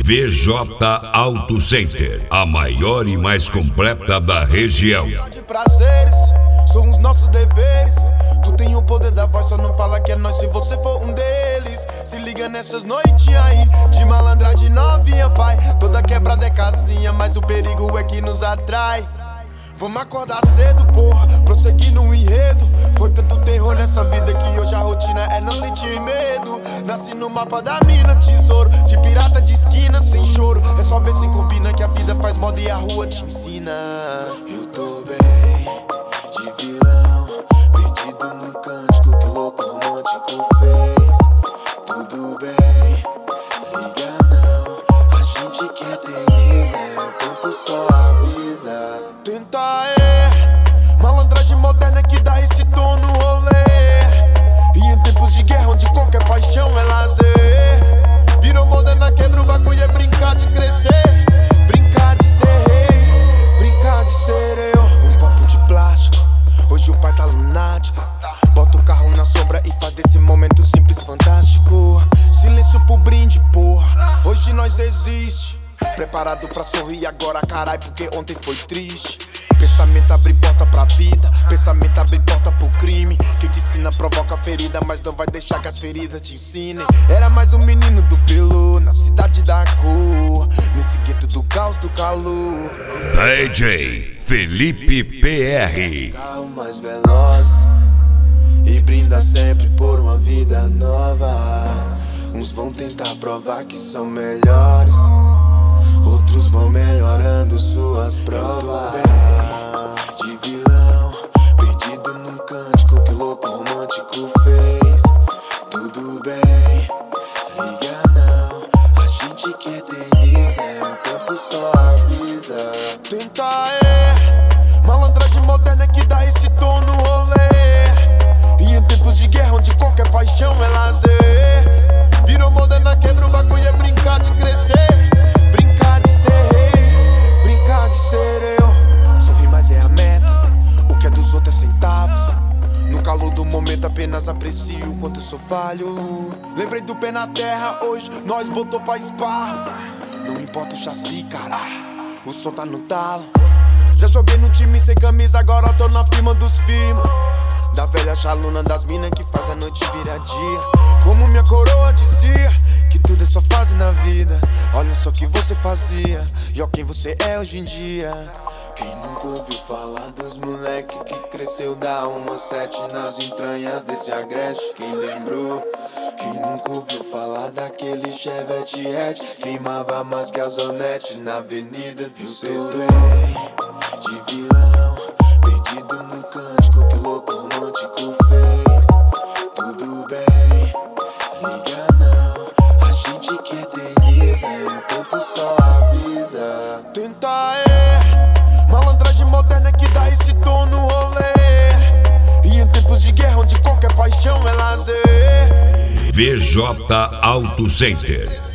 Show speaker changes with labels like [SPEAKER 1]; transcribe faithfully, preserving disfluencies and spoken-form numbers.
[SPEAKER 1] V J Auto Center, a maior e mais completa da região.
[SPEAKER 2] De prazeres, são os nossos deveres. Tu tem o poder da voz, só não fala que é nós se você for um deles. Se liga nessas noites aí, de malandragem novinha, pai. Toda quebrada é casinha, mas o perigo é que nos atrai. Vamos acordar cedo, porra, prosseguir no enredo. Foi tanto terror nessa vida que hoje a rotina é não sentir medo. Nasci no mapa da mina, tesouro de pirata de esquina, sem choro. É só ver se combina que a vida faz moda e a rua te ensina. Eu tô bem, de vilão, perdido num cântico que o louco romântico fez. Tudo bem, liga não, a gente que eterniza, o tempo só avisa. Tenta é malandragem moderna que dá esse tom no rolê. E em tempos de guerra onde qualquer paixão é lazer, virou moderna, quebra o bagulho, é brincar de crescer. Brincar de ser rei, brincar de ser eu. Um copo de plástico, hoje o pai tá lunático. Bota o carro na sombra e faz desse momento simples fantástico. Silêncio pro brinde, porra, hoje nós existe. Preparado pra sorrir agora, carai, porque ontem foi triste. Pensamento abre porta pra vida, pensamento abre porta pro crime. Quem te ensina provoca ferida, mas não vai deixar que as feridas te ensinem. Era mais um menino do pelo, na cidade da cor, nesse gueto do caos do calor.
[SPEAKER 1] D J Felipe P R.
[SPEAKER 2] Carro mais veloz e brinda sempre por uma vida nova. Uns vão tentar provar que são melhores, outros vão melhorando suas provas. De vilão, perdido num cântico que o louco romântico fez. Tudo bem, liga não, a gente que eterniza, o tempo só avisa. Tenta é malandragem moderna que dá esse tom no rolê. E em tempos de guerra onde qualquer paixão é lazer, virou moderna, quebra o bagulho, é brincar de crescer. Apenas aprecio o quanto eu sou falho. Lembrei do pé na terra, hoje nós botou pra esparro. Não importa o chassi, caralho, o som tá no talo. Já joguei no time sem camisa, agora tô na firma dos firma. Da velha chaluna das minas que faz a noite virar dia. Como minha coroa dizia, que tudo é só fase na vida. Olha só o que você fazia e ó quem você é hoje em dia. Quem nunca ouviu falar dos moleque que cresceu da uma sete nas entranhas desse agreste? Quem lembrou? Quem nunca ouviu falar daquele Chevette hatch? Queimava mais que a Zonete na avenida do seu bem. De vilão, perdido num cântico que o louco romântico fez. Tudo bem, liga não, a gente que eterniza, o tempo só avisa. Tenta é malandragem moderna que dá esse tom no rolê. E em tempos de guerra onde qualquer paixão é lazer.
[SPEAKER 1] V J Auto Center.